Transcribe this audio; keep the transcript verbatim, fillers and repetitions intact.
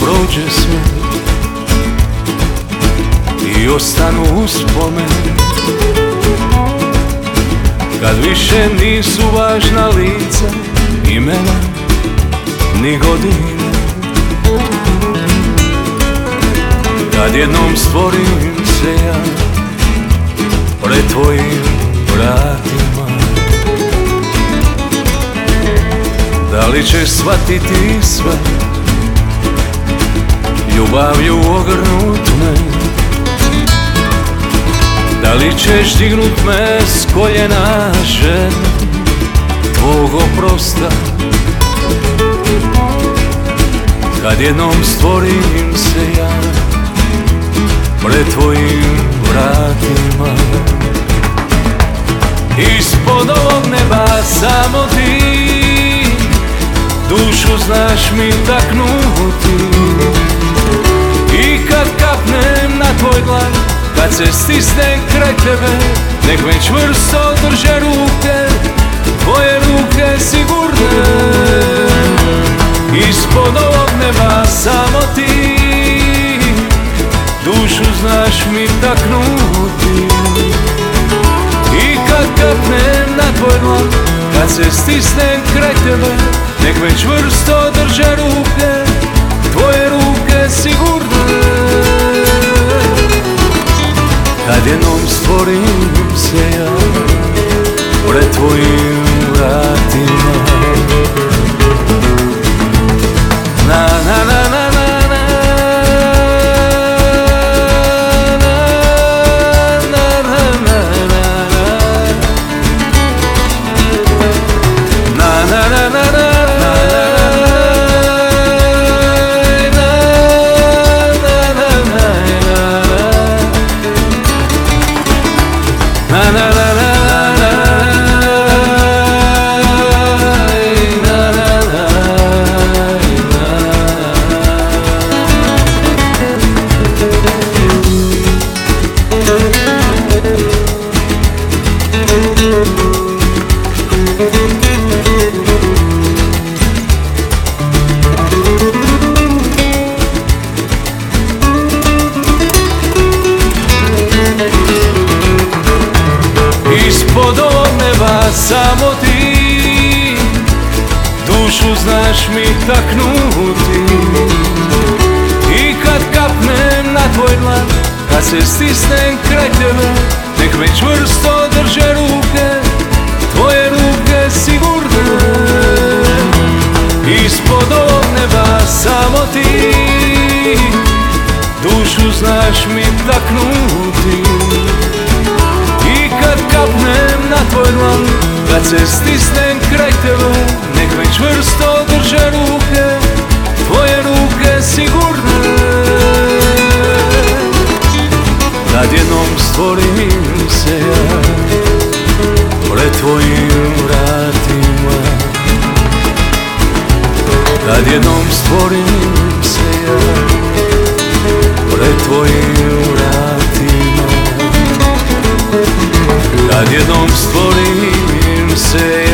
prođe sve i ostanu uspomene, kad više nisu važna lica, imena ni godine, kad jednom stvorim se ja pred tvojim vratima. Da li ćeš shvatiti sve, ljubavlju ogrnut me? Da li ćeš dignut me s koljena žene tvog oprosta, kad jednom stvorim se ja pred tvojim vratima? Ispod ovog neba samo ti, dušu znaš mi taknuti, i kad kapnem na tvoj dlan, kad se stisnem kraj tebe, nek me čvrsto drže ruke, tvoje ruke sigurne. Ispod ovog neba samo ti, dušu znaš mi taknuti, i kad kapnem na tvoj dlan, kad se stisnem kraj tebe, nek me čvrsto drže ruke, tvoje ruke sigurne. Kad jednom stvorim se ja pred tvojim vratima. Na na na na na ispod ovog neba samo ti, dušu znaš mi taknuti, i kad kapnem na tvoj dlan, kad se stisnem kraj tebe, nek me čvrsto drže ruke, tvoje ruke sigurne. Ispod ovog neba samo ti, dušu znaš mi taknuti, i kad kapnem na tvoj dlan, kad se stisnem kraj tebe, nek me čvrsto drže ruke, tvoje ruke sigurne. Kad jednom stvorim se ja pred tvojim vratima, kad jednom stvorim se ja pred tvojim vratima, kad jednom stvorim se